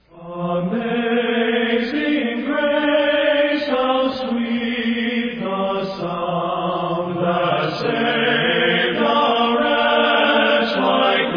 Amazing grace, how sweet the sound that saved a wretch like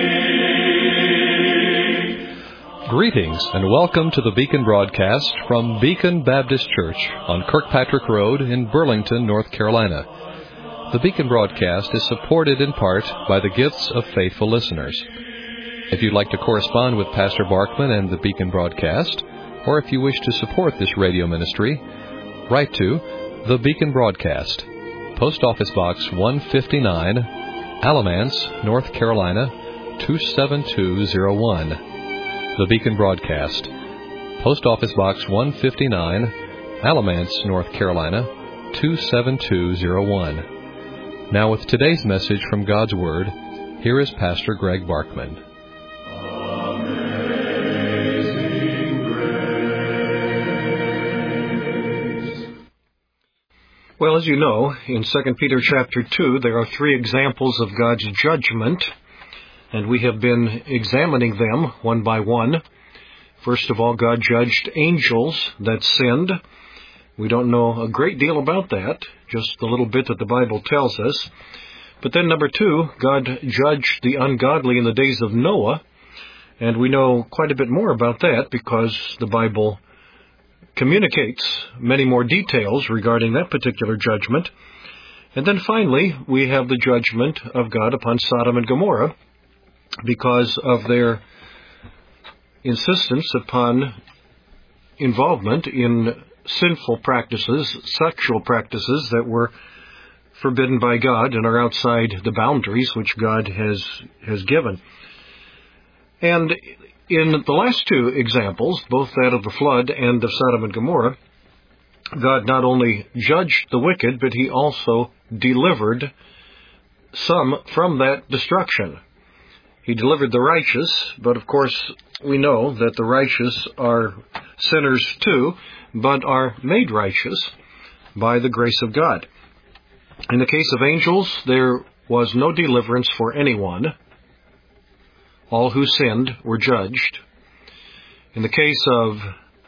me. Greetings and welcome to the Beacon broadcast from Beacon Baptist Church on Kirkpatrick Road in Burlington, North Carolina. The Beacon broadcast is supported in part by the gifts of faithful listeners. If you'd like to correspond with Pastor Barkman and the Beacon broadcast, or if you wish to support this radio ministry, write to The Beacon Broadcast, Post Office Box 159, Alamance, North Carolina, 27201. The Beacon Broadcast, Post Office Box 159, Alamance, North Carolina, 27201. Now with today's message from God's Word, here is Pastor Greg Barkman. Well, as you know, in 2 Peter chapter 2, there are three examples of God's judgment, and we have been examining them one by one. First of all, God judged angels that sinned. We don't know a great deal about that, just the little bit that the Bible tells us. But then number two, God judged the ungodly in the days of Noah, and we know quite a bit more about that because the Bible communicates many more details regarding that particular judgment. And then finally, we have the judgment of God upon Sodom and Gomorrah because of their insistence upon involvement in sinful practices, sexual practices that were forbidden by God and are outside the boundaries which God has given. And in the last two examples, both that of the flood and of Sodom and Gomorrah, God not only judged the wicked, but He also delivered some from that destruction. He delivered the righteous, but of course we know that the righteous are sinners too, but are made righteous by the grace of God. In the case of angels, there was no deliverance for anyone. All who sinned were judged. In the case of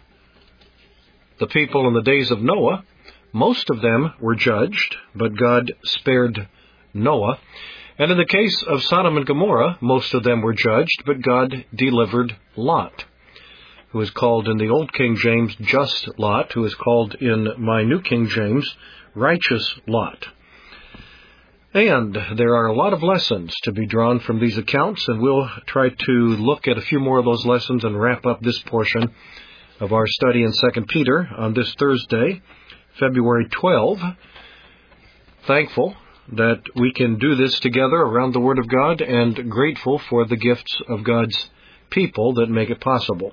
the people in the days of Noah, most of them were judged, but God spared Noah. And in the case of Sodom and Gomorrah, most of them were judged, but God delivered Lot, who is called in the Old King James just Lot, who is called in my New King James righteous Lot. And there are a lot of lessons to be drawn from these accounts, and we'll try to look at a few more of those lessons and wrap up this portion of our study in 2 Peter on this Thursday, February 12. Thankful that we can do this together around the Word of God, and grateful for the gifts of God's people that make it possible.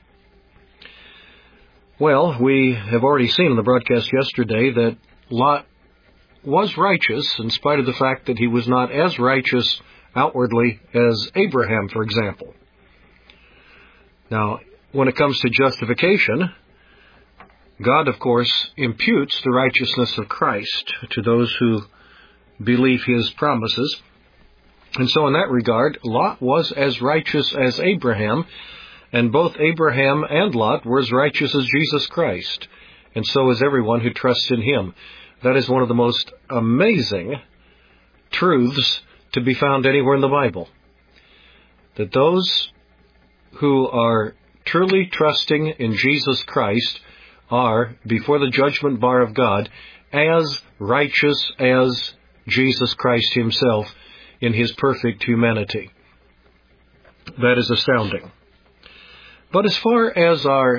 Well, we have already seen in the broadcast yesterday that Lot was righteous in spite of the fact that he was not as righteous outwardly as Abraham, for example. Now, when it comes to justification, God, of course, imputes the righteousness of Christ to those who believe His promises. And so in that regard, Lot was as righteous as Abraham, and both Abraham and Lot were as righteous as Jesus Christ, and so is everyone who trusts in Him. That is one of the most amazing truths to be found anywhere in the Bible. That those who are truly trusting in Jesus Christ are, before the judgment bar of God, as righteous as Jesus Christ Himself in His perfect humanity. That is astounding. But as far as our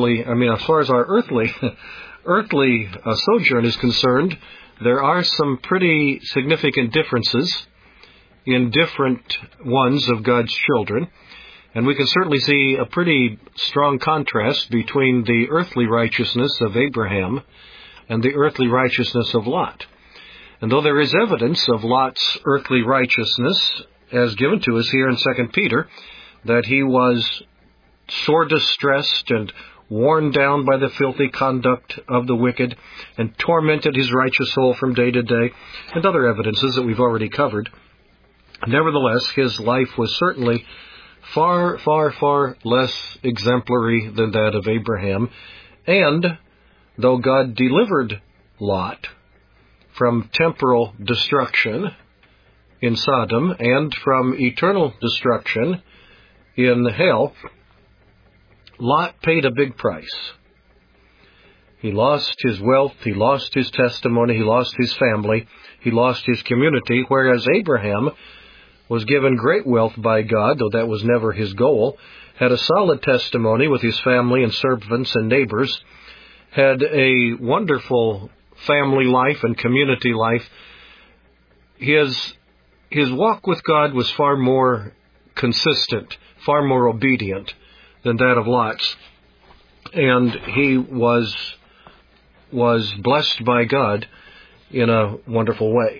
earthly sojourn is concerned, there are some pretty significant differences in different ones of God's children. And we can certainly see a pretty strong contrast between the earthly righteousness of Abraham and the earthly righteousness of Lot. And though there is evidence of Lot's earthly righteousness, as given to us here in 2 Peter, that he was sore distressed and worn down by the filthy conduct of the wicked, and tormented his righteous soul from day to day, and other evidences that we've already covered. Nevertheless, his life was certainly far, far, far less exemplary than that of Abraham. And though God delivered Lot from temporal destruction in Sodom and from eternal destruction in hell, Lot paid a big price. He lost his wealth, he lost his testimony, he lost his family, he lost his community, whereas Abraham was given great wealth by God, though that was never his goal, had a solid testimony with his family and servants and neighbors, had a wonderful family life and community life. His walk with God was far more consistent, far more obedient than that of Lot's. And he was blessed by God in a wonderful way.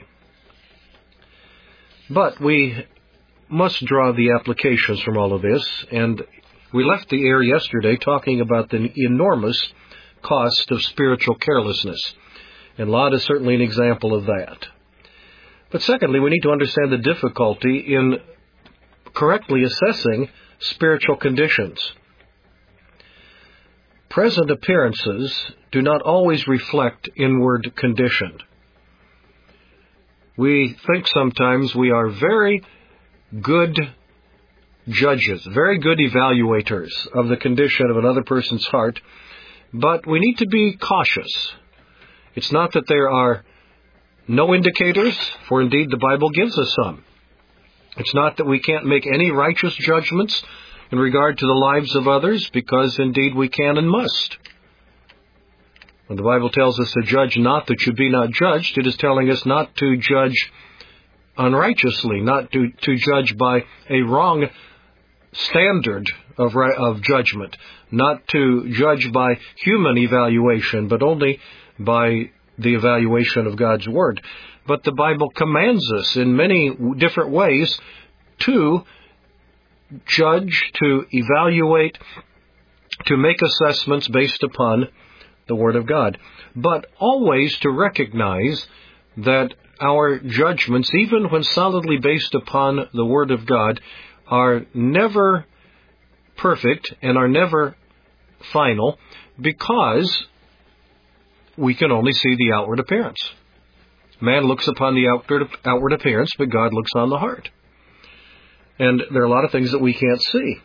But we must draw the applications from all of this, and we left the air yesterday talking about the enormous cost of spiritual carelessness, and Lot is certainly an example of that. But secondly, we need to understand the difficulty in correctly assessing spiritual conditions. Present appearances do not always reflect inward condition. We think sometimes we are very good judges, very good evaluators of the condition of another person's heart, but we need to be cautious. It's not that there are no indicators, for indeed the Bible gives us some. It's not that we can't make any righteous judgments in regard to the lives of others, because indeed we can and must. When the Bible tells us to judge not that you be not judged, it is telling us not to judge unrighteously, not to judge by a wrong standard of judgment, not to judge by human evaluation, but only by the evaluation of God's Word. But the Bible commands us in many different ways to judge, to evaluate, to make assessments based upon the Word of God, but always to recognize that our judgments, even when solidly based upon the Word of God, are never perfect and are never final, because we can only see the outward appearance. Man looks upon the outward appearance, but God looks on the heart. And there are a lot of things that we can't see.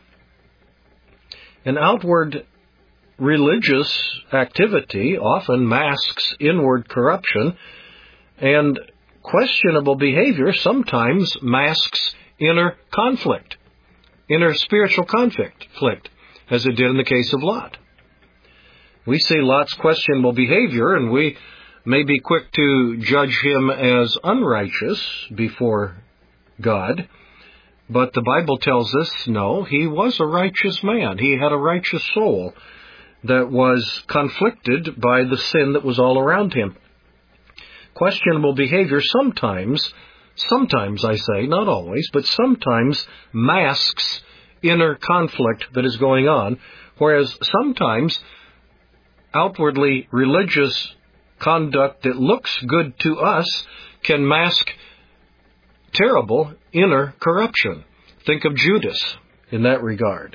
An outward religious activity often masks inward corruption, and questionable behavior sometimes masks inner conflict, inner spiritual conflict, as it did in the case of Lot. We see Lot's questionable behavior, and we may be quick to judge him as unrighteous before God, but the Bible tells us, no, he was a righteous man. He had a righteous soul that was conflicted by the sin that was all around him. Questionable behavior sometimes I say, not always, but sometimes masks inner conflict that is going on, whereas sometimes outwardly religious conduct that looks good to us can mask terrible inner corruption. Think of Judas in that regard.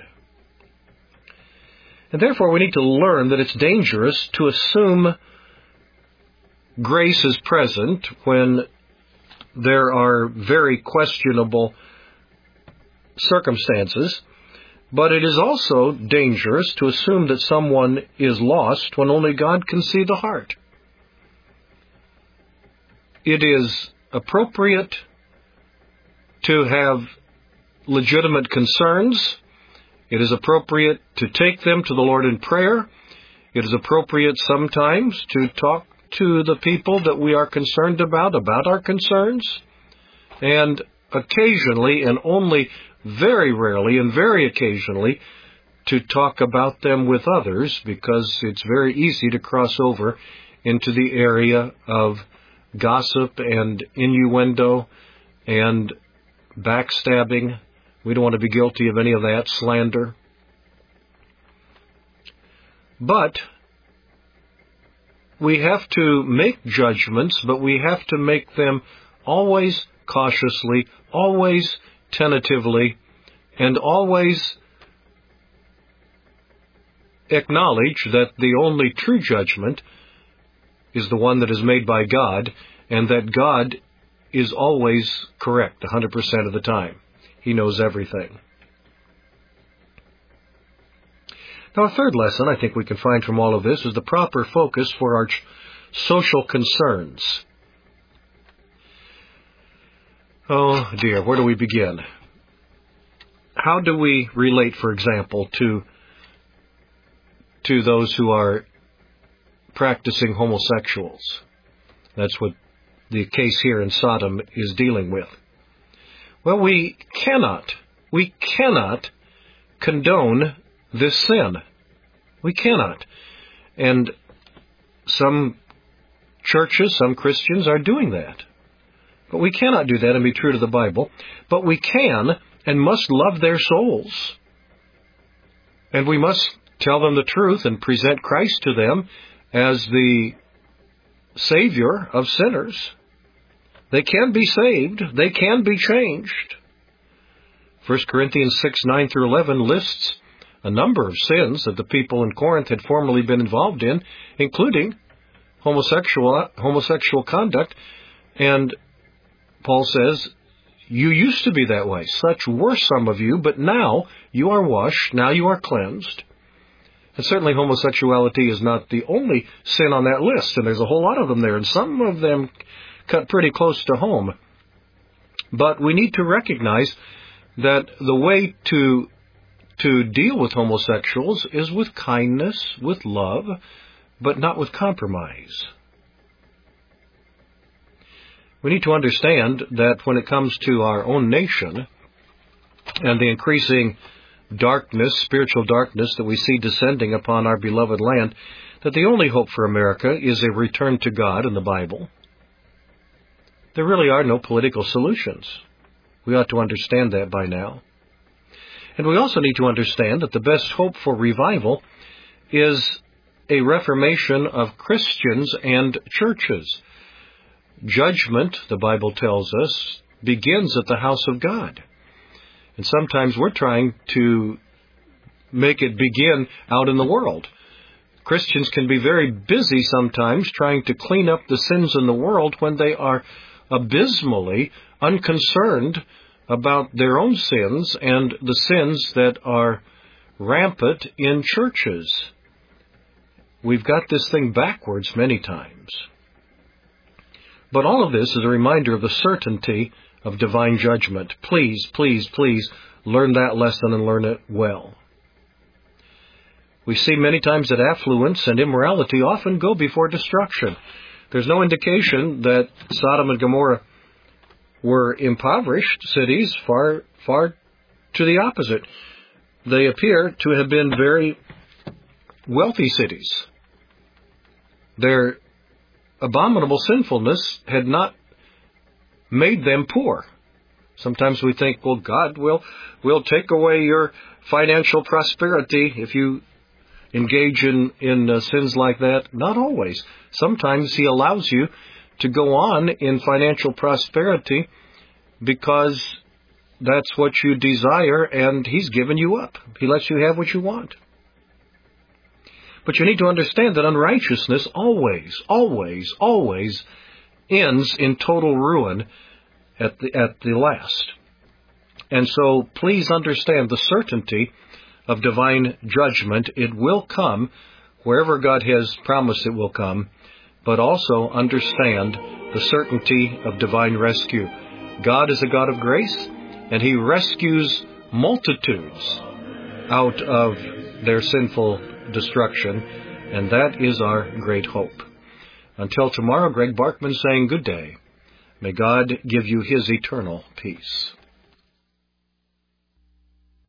And therefore we need to learn that it's dangerous to assume grace is present when there are very questionable circumstances, but it is also dangerous to assume that someone is lost when only God can see the heart. It is appropriate to have legitimate concerns. It is appropriate to take them to the Lord in prayer. It is appropriate sometimes to talk to the people that we are concerned about our concerns, and occasionally, and only very rarely and very occasionally, to talk about them with others, because it's very easy to cross over into the area of gossip and innuendo and backstabbing. We don't want to be guilty of any of that, slander. But we have to make judgments, but we have to make them always cautiously, always tentatively, and always acknowledge that the only true judgment is the one that is made by God, and that God is always correct 100% of the time. He knows everything. Now, a third lesson I think we can find from all of this is the proper focus for our social concerns. Oh, dear, where do we begin? How do we relate, for example, to those who are practicing homosexuals? That's what the case here in Sodom is dealing with. Well, we cannot condone this sin. We cannot. And some churches, some Christians are doing that. But we cannot do that and be true to the Bible. But we can and must love their souls. And we must tell them the truth and present Christ to them as the Savior of sinners. They can be saved. They can be changed. 1 Corinthians 6:9 through 11 lists a number of sins that the people in Corinth had formerly been involved in, including homosexual conduct. And Paul says, you used to be that way. Such were some of you, but now you are washed, now you are cleansed. And certainly homosexuality is not the only sin on that list, and there's a whole lot of them there, and some of them cut pretty close to home. But we need to recognize that the way to deal with homosexuals is with kindness, with love, but not with compromise. We need to understand that when it comes to our own nation and the increasing darkness, spiritual darkness that we see descending upon our beloved land, that the only hope for America is a return to God in the Bible. There really are no political solutions. We ought to understand that by now. And we also need to understand that the best hope for revival is a reformation of Christians and churches. Judgment, the Bible tells us, begins at the house of God. And sometimes we're trying to make it begin out in the world. Christians can be very busy sometimes trying to clean up the sins in the world when they are abysmally unconcerned about their own sins and the sins that are rampant in churches. We've got this thing backwards many times. But all of this is a reminder of the certainty of divine judgment. Please, please, please learn that lesson and learn it well. We see many times that affluence and immorality often go before destruction. There's no indication that Sodom and Gomorrah were impoverished cities, far to the opposite. They appear to have been very wealthy cities. Their abominable sinfulness had not made them poor. Sometimes we think, well, God will take away your financial prosperity if you engage in sins like that. Not always. Sometimes He allows you to go on in financial prosperity because that's what you desire, and He's given you up. He lets you have what you want. But you need to understand that unrighteousness always, always, always ends in total ruin at the last. And so please understand the certainty of divine judgment. It will come wherever God has promised it will come, but also understand the certainty of divine rescue. God is a God of grace, and He rescues multitudes out of their sinful destruction, and that is our great hope. Until tomorrow, Greg Barkman saying good day. May God give you His eternal peace.